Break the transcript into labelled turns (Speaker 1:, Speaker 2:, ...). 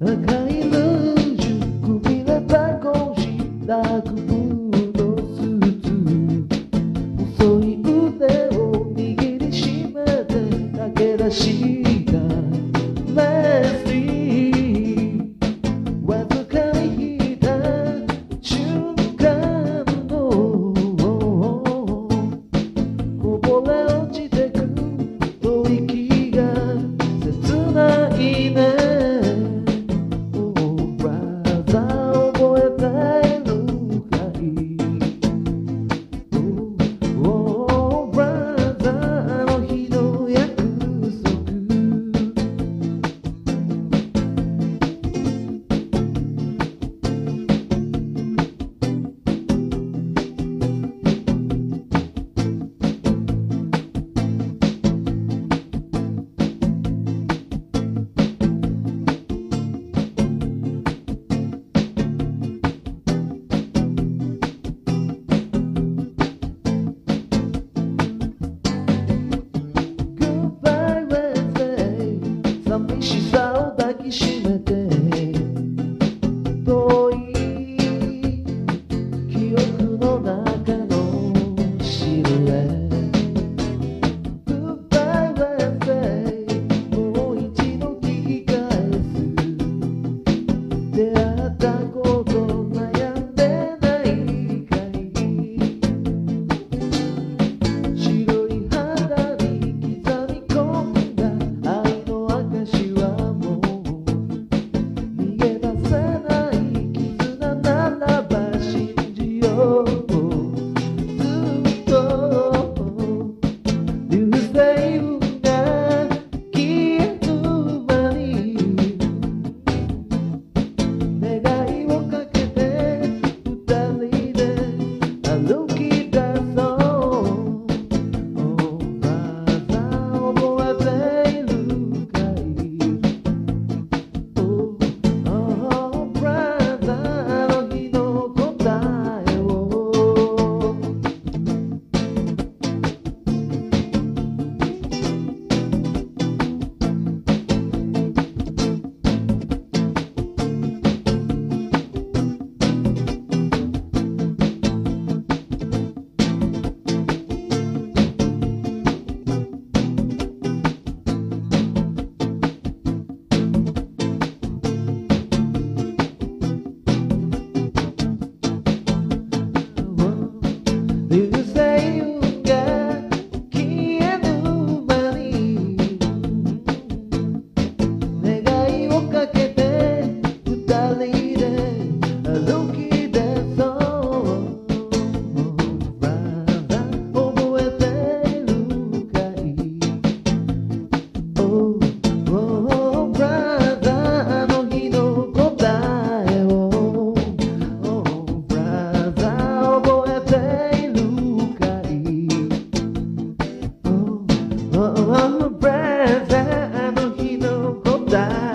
Speaker 1: 赤いルージュくびれた腰ダークブルーのスーツ細い腕を握りしめて駆け出したレスリーわずかに引いた瞬間のこぼれ落ちてく吐息が切ないね寂しさを抱きしめて遠い記憶の中のシルエット Goodbye Wednesday もう一度聞き返す出会ったこと悩んでないかい白い肌に刻み込んだ愛の証はもう逃げ出せない絆ならば信じようずっと流星雲が消える間に願いをかけて二人で歩き出そう。覚えているかい Oh brother あの日の答えを流星雲が消える間に願いをかけて二人で歩き出そう。Brother 覚えているかい Oh brother あの日の答えを Oh brother 覚えているかい Oh brother あの日の答え